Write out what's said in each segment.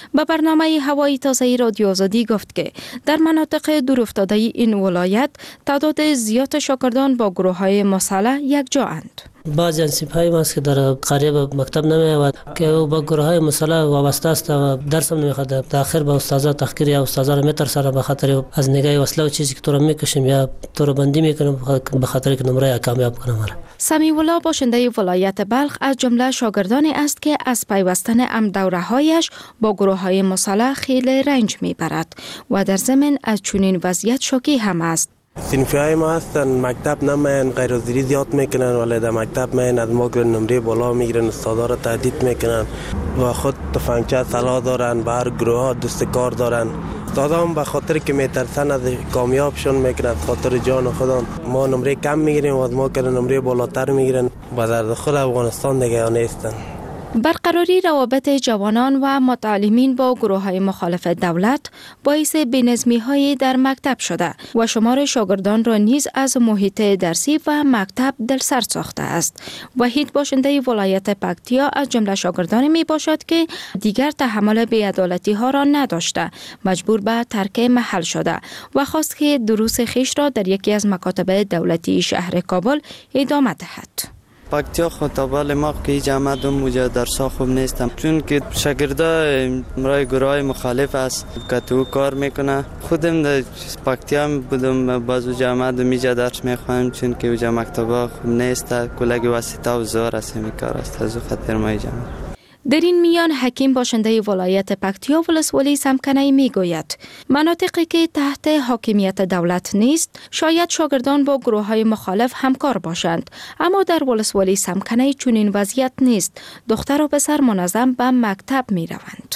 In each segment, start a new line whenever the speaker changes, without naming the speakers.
به برنامه هوایی تازه رادیو آزادی گفت که در مناطق دورافتاده این ولایت تعداد زیاد شاگردان با گروه‌های مسلح یکجااند.
بعضی از سپاهی هست که در قریه به مکتب نمی‌آید که او با گروه‌های مسلح وابسته است و درس هم نمی‌خواند. در آخر به استادا تحقیر یا استادا را می‌ترسانه به خاطر از نگاه وسله و چیزی که تو را می‌کشیم یا تو را بندی می‌کنیم به خاطر که نمره کامیاب کنم.
سمیع الله باشنده ولایت بلخ از جمله شاگردانی است که از پیوستن دوره‌هایش با گروه‌های مسلح خیلی رنج می‌برد و در ضمن از چنین وضعیت شوکی هم است.
صنفی‌های ما هستن مکتب نمی‌آیند، غیرحاضری زیاد میکنن ولی در مکتب می‌آیند از ما نمره بالا میگیرن، استادا را تهدید میکنن و خود تفنگچه سلاح دارن، به هر گروه دست کار دارن. استادا هم به خاطر که میترسن از کامیابشون میکنن، خاطر جان خودم ما نمره کم میگیریم و از ما که نمره بالاتر میگیرن و در داخل افغانستان دیگه نیستن.
برقراری روابط جوانان و متعلمین با گروه‌های مخالف دولت باعث بی‌نظمی‌های در مکتب شده و شمار شاگردان را نیز از محیط درسی و مکتب دلسرد ساخته است. وحید باشنده ولایت پکتیا از جمله شاگردانی می باشد که دیگر تحمل بی‌عدالتی‌ها را نداشته، مجبور به ترک محل شده و خواست که دروس خویش را در یکی از مکاتب دولتی شهر کابل ادامه دهد.
پکتیا خطابال ما که جامعه موجه درسا خوب نیستم چون که شاگردا مرای گروهای مخالف است که تو کار میکنه. خودم در پکتیا بودم بازو جامعه میجا درس میخوام چون که اوجا مکتبا خوب نیست، کلگ واسطه و زور است میکار است از خاطر ما جامعه.
در این میان حکیم باشنده ولایت پکتیا ولسوالی سمکنه می گوید مناطقی که تحت حاکمیت دولت نیست شاید شاگردان با گروه های مخالف همکار باشند، اما در ولسوالی سمکنه چنین وضعیت نیست. دختر و پسر منظم به مکتب می روند.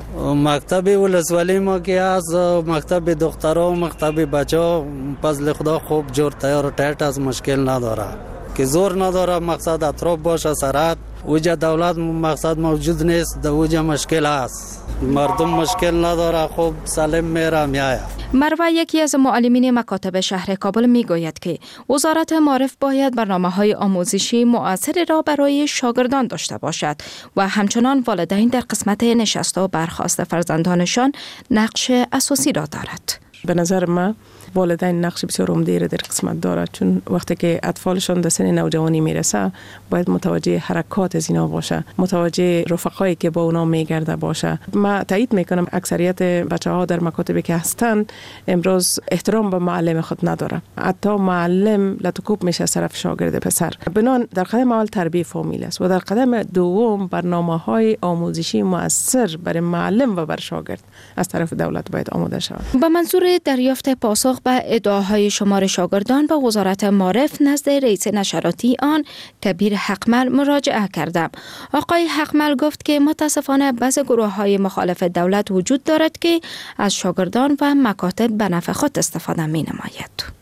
مکتب ولسوالی ما که از مکتب دخترها و مکتب بچه‌ها فضل خدا خوب جور تیار و تایت از مشکل نداره که زور نداره، مقصد اطراف باشه سرحد اوجا دولت مقصد موجود نیست، در اوجا مشکل است، مردم مشکل نداره، خوب سالم میره میآید.
مروه یکی از معلمین مکاتب شهر کابل می گوید که وزارت معارف باید برنامه‌های آموزشی مؤثری را برای شاگردان داشته باشد و همچنان والدین در قسمت نشست و برخاست فرزندانشان نقش اساسی را دارد.
به نظر من والدین نقش بسیار عمده را در قسمت دارد، چون وقتی که اطفالشان در سن نوجوانی میرسه باید متوجه حرکات از اینا باشه، متوجه رفقایی که با اونا میگرده باشه. من تایید میکنم اکثریت بچه‌ها در مکاتبی که هستن امروز احترام به معلم خود نداره، حتی معلم لطکوب میشه از طرف شاگرد پسر. بنان در قدم اول تربیت فامیل است و در قدم دوم برنامه‌های آموزشی مؤثر برای معلم و بر شاگرد از طرف دولت باید آماده شود.
با منظور دریافت پاسخ به ادعاهای شمار شاگردان به وزارت معارف نزد رئیس نشراتی آن کبیر حقمل مراجعه کردم. آقای حقمل گفت که متاسفانه بعضی گروه‌های مخالف دولت وجود دارد که از شاگردان و مکاتب به نفع خود استفاده می‌نماید.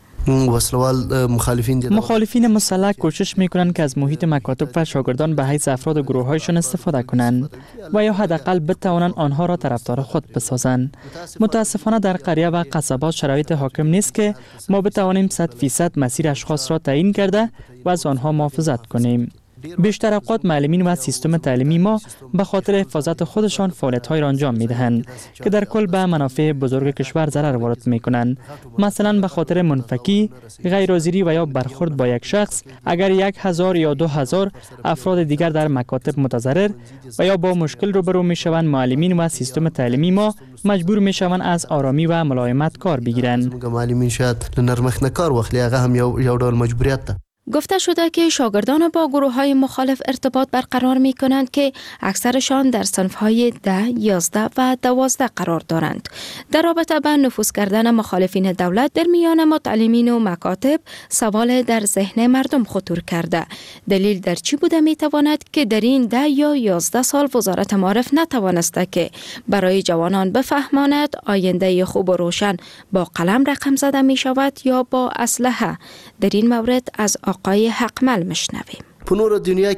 مخالفین مسلح کوشش میکنند که از محیط مکاتب و شاگردان به حیث افراد و گروه‌هایشان استفاده کنند و یا حداقل بتوانند آنها را طرفدار خود بسازند. متاسفانه در قریه و قصبات شرایط حاکم نیست که ما بتوانیم 100% مسیر اشخاص را تعیین کرده و از آنها محافظت کنیم. بیشتر اوقات معلمین و سیستم تعلیمی ما به خاطر حفاظت خودشان فعالیت‌های را انجام می‌دهند که در کل به منافع بزرگ کشور ضرر وارد می‌کنند. مثلا به خاطر منفکی، غیرحاضری و یا برخورد با یک شخص اگر 1000 یا 2000 افراد دیگر در مکاتب متضرر و یا با مشکل روبرو می‌شوند، معلمین و سیستم تعلیمی ما مجبور می‌شوند از آرامی و ملایمت کار بگیرند.
معلمین شاید نرمخ نکار واخلي، هغه هم یو ډول مجبوریت ده.
گفته شده که شاگردان با گروه‌های مخالف ارتباط برقرار می‌کنند که اکثرشان در صنف‌های 10، 11 و 12 قرار دارند. در رابطه با نفوذ کردن مخالفین دولت در میان متعلمین و مکاتب سوال در ذهن مردم خطور کرده. دلیل در چی بوده می‌تواند که در این 10 یا 11 سال وزارت معارف نتوانسته که برای جوانان بفهماند آینده خوب و روشن با قلم رقم زده می‌شود یا با اسلحه؟ در این مورد از آقای حقمل مشنویم.
په نور دنیا کې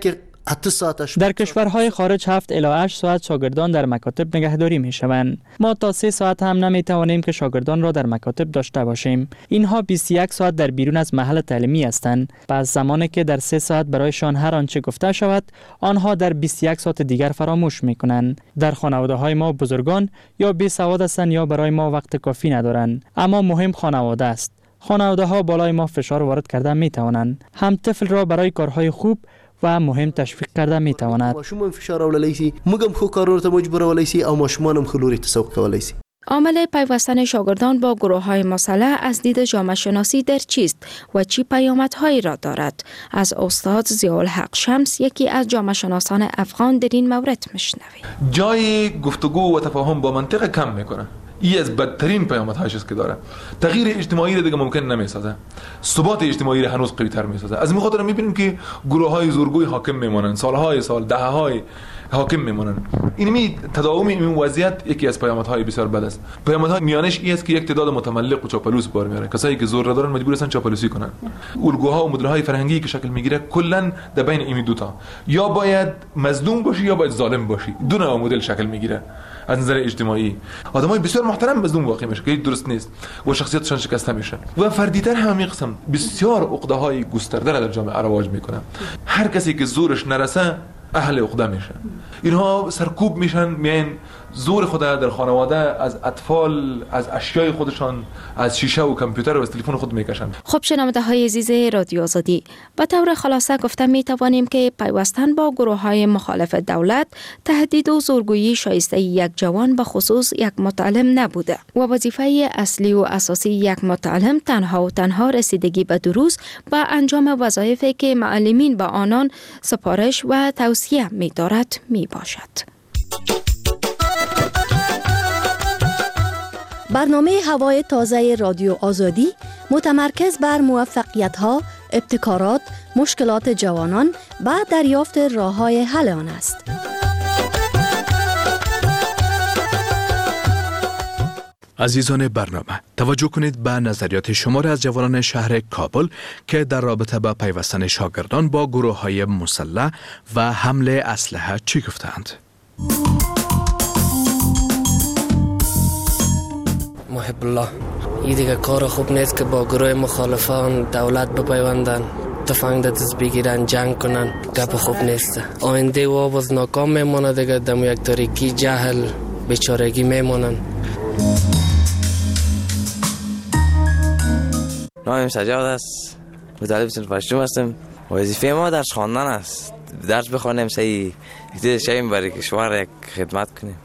در کشورهای خارج 7 الی 8 ساعت شاگردان در مکاتب نگهداری می شوند. ما تا 3 ساعت هم نمی توانیم که شاگردان را در مکاتب داشته باشیم. اینها 21 ساعت در بیرون از محل تعلیمی هستند. پس زمانی که در 3 ساعت برایشان هر آنچه گفته شود، آنها در 21 ساعت دیگر فراموش می کنند. در خانواده های ما بزرگان یا بی سواد هستند یا برای ما وقت کافی ندارند. اما مهم خانواده است. خانواده ها بالای ما فشار وارد کرده می توانند. هم طفل را برای کارهای خوب و مهم تشویق کرده می تواند.
ماشومان فشار اولای شي، موږ هم خو کارونو ته مجبور اولای شي او ماشومان هم خلوري تسوق کولای شي.
عامل پیوستن شاگردان با گروه‌های مسلح از دید جامعه شناسی در چیست و چی پیامدهایی را دارد؟ از استاد ضیاءالحق شمس، یکی از جامعه شناسان افغان، در این مورد میشنویم.
جای گفتگو و تفاهم با منطق کم میکنه. این از بدترین پیامدهایش است که داره. تغییر اجتماعی را دیگه ممکن نمیسازه. ثبات اجتماعی را هنوز قوی‌تر میسازه. از این خاطر میبینیم که گروه‌های زورگوی حاکم میمونن، سالهای سال، دهه‌های حاکم میمونن. این تداوم این وضعیت یکی از پیامدهای بسیار بد است. پیامدهای میانش این است که یک تعداد متملق و چاپلوس بار میاره. کسایی که زور دارن مجبور هستن چاپلوسی کنن. الگوها و مدل‌های فرهنگی که شکل میگیره کلا در بین این دو تا، یا باید مظلوم باشی یا باید ظالم باشی. دو نوع مدل شکل میگیره. از نظر اجتماعی آدمای بسیار محترم مظلوم واقع میشه که درست نیست و شخصیتشان شکسته میشه و فردیتر همین قسم بسیار عقده‌های گسترده در جامعه رواج میکنه. هر کسی که زورش نرسه اهل عقده میشه. اینها سرکوب میشن، میان زور خود در خانواده از اطفال، از اشیای خودشان، از شیشه و کامپیوتر و از تلفن خود میکشن.
خب شنونده‌های عزیز رادیو آزادی، به طور خلاصه گفته میتوانیم که پیوستن با گروه‌های مخالف دولت تهدید و زورگویی شایسته یک جوان به خصوص یک متعلم نبوده و وظیفه اصلی و اساسی یک متعلم تنها و تنها رسیدگی به دروس و انجام وظایفی که معلمین به آنان سپارش و توصیه می‌دارد میباشد.
برنامه هوای تازه رادیو آزادی متمرکز بر موفقیت‌ها، ابتکارات، مشکلات جوانان و دریافت راه‌های حل آن است.
عزیزان برنامه، توجه کنید به نظریات شماری از جوانان شهر کابل که در رابطه با پیوستن شاگردان با گروه‌های مسلح و حمل اسلحه چی گفتند.
محب الله، این دیگه کار خوب نیست که با گروه مخالفان دولت بپیوندن، تفنگ دست بگیرن، جنگ کنن. گپ خوب نیست. آینده و باز ناکام میمونه دیگه، دم یک تاریکی، جهل، بیچارگی میمونن.
نامم سجاد است، مدرس صنف هشتم هستم. وظیفه ما درس خواندن است. درس بخوانیم، صحیح اقتدار شویم، برای کشور یک خدمت کنیم.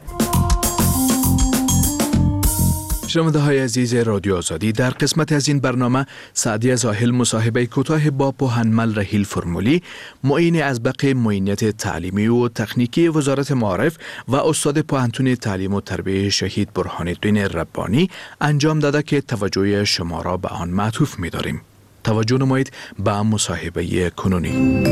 شنونده‌های عزیز رادیو آزادی، در قسمت از این برنامه سعدیه زاهل مصاحبه کوتاه با پوهنمل رحیل فرمولی، معین ازبق معینیت تعلیمی و تکنیکی وزارت معارف و استاد پوهنتون تعلیم و تربیت شهید برهان الدین ربانی انجام داده که توجه شما را به آن معطوف می‌داریم. توجه نمایید به مصاحبه کنونی.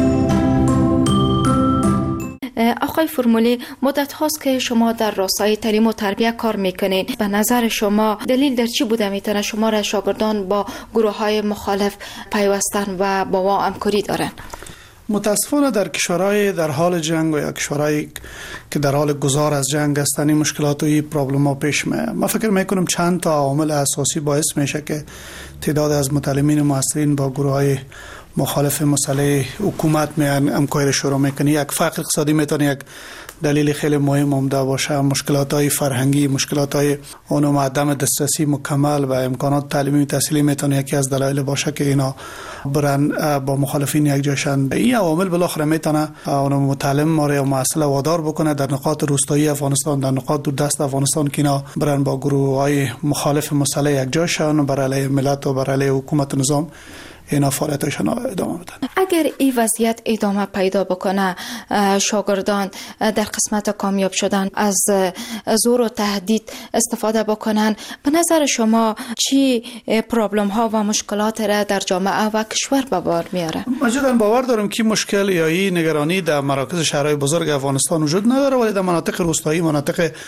آقای فرمولی، مدت هاست که شما در راستای تعلیم و تربیت کار میکنین. به نظر شما دلیل در چی بوده میتونه شما را شاگردان با گروه های مخالف پیوستن و با ما همکاری دارن؟
متاسفانه در کشورهای در حال جنگ و یا کشورهایی که در حال گذار از جنگ هستند این مشکلات و این پرابلم ها پیش میاد. من فکر میکنم چند تا عامل اساسی باعث میشه که تعداد از متعلمین و مؤثرین با گروه های مخالف مسئله حکومت میان همکاری شروع میکنه. یک فقر اقتصادی میتونه یک دلیل خیلی مهم عمده باشه. مشکلات های فرهنگی، مشکلات های اونم عدم دسترسی مکمل و امکانات تعلیمی تحصیلی میتونه یکی از دلایل باشه که اینا برن با مخالفین یک جاشن. این عوامل بالاخره میتونه اون متعلم ما یا مسئله وادار بکنه در نقاط روستایی افغانستان، در نقاط دوردست افغانستان که اینا برن با گروه های مخالف مسئله یک جاشن و بر علیه ملت و بر علیه حکومت و نظام اینا فعالیتشون ادامه بدن.
اگر این وضعیت ادامه پیدا بکنه، شاگردان در قسمت کامیاب شدن از زور و تهدید استفاده بکنن، به نظر شما چی پرابلم ها و مشکلات را در جامعه و کشور به بار میاره؟
موجوداً باور دارم که مشکل یا این نگرانی در مراکز شهرهای بزرگ افغانستان وجود نداره، ولی در مناطق روستایی، مناطق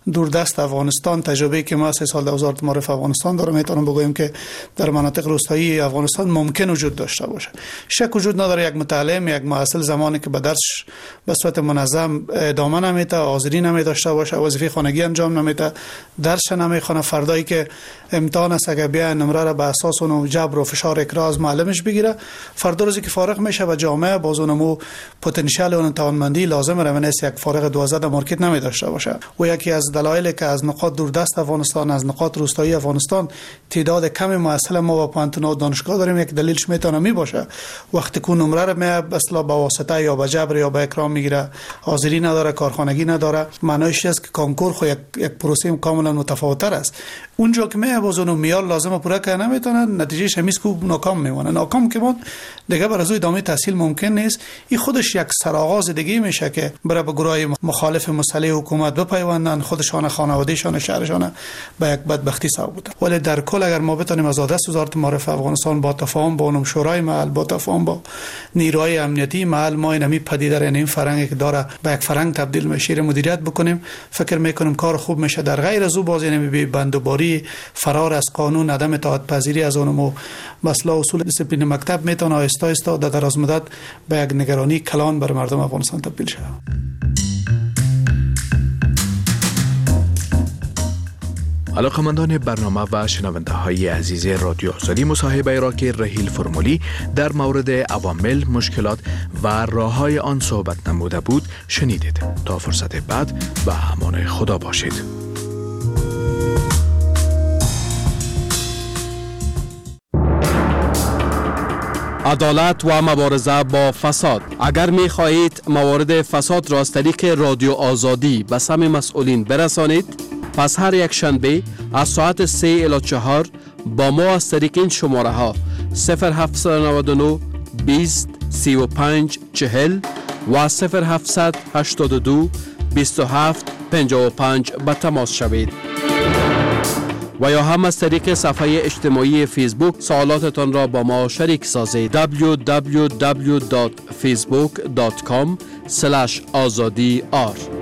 دوردست افغانستان، تجربه که ما 3 سال در وزارت معارف افغانستان دارم، میتونم بگویم که در مناطق روستایی افغانستان ممکن وجود داشته باشه. شک وجود نداره یک متعلم، یک محصل زمانی که به درسش به صورت منظم ادامه نمیده، حاضری نمیداشته باشه، وظیفه خانگی انجام نمیده، درس نمیخونه، فردایی که امتحان است اگه بیا نمره را به اساس اون جبر و فشار اکراز معلمش بگیره، فردا روزی که فارغ میشه و جامعه باز اونمو پتانسیل اون توانمندی لازم را منست یک فارغ 12 در مارکت نمیداشته باشه. و یکی از دلایلی که از نقاط دوردست افغانستان، از نقاط روستایی افغانستان تعداد کم محصل ما با پانتون و دانشگاه داریم، یک دلیلش میتونه می باشه وقتی که نمره را می اصلا با واسطه یا با جبر یا با اکرام میگیره، حاضری نداره، کارخانگی نداره، معنیش است که کنکور خو یک پروسه کاملا متفاوت‌تر است. اونجا که می باز اون میال لازم پورا کنه نمیتونن، نتیجهش همیشه کو ناکام میمونه. ناکام که بود دیگه بر از ادامه تحصیل ممکن نیست. این خودش یک سرآغاز دیگه میشه که برای گروهای مخالف مسئله حکومت بپیوندن، خودشان، خانوادهشان، شهرشان به یک بدبختی سبب بوده. ولی در کل اگر ما بتونیم از دست وزارت معارف افغانستان با تفاهم با اونم شورای محل، با تفاهم با نیروهای امنیتی محل، ما این پدیده این فرهنگی که داره به یک فرهنگ تبدیل میشه مدیریت بکنیم، فکر میکنم کار خوب میشه. در غیر از او باز نمی بندوباری، فرار از قانون، عدم اطاعت پذیری از اونم مسئله اصول دیسپلین مکتب میتونه آهسته آهسته در دراز مدت به یک نگرانی کلان بر مردم افغانستان تبدیل شود.
علاقمندان برنامه و شنونده های عزیز رادیو آزادی، مصاحبه را که رحیل فرمولی در مورد عوامل، مشکلات و راه‌های آن صحبت نموده بود شنیدید. تا فرصت بعد به امان خدا باشید.
عدالت و مبارزه با فساد. اگر می خواهید موارد فساد را از طریق رادیو آزادی به سمع مسئولین برسانید، پس هر یک شنبه از ساعت 3 الی 4 با ما از طریق این شماره ها 0799 20 35 40 و 0782 27 55 به تماس شوید. و یا هم از طریق صفحه اجتماعی فیسبوک سوالاتتان را با ما شریک سازید. www.facebook.com/azadi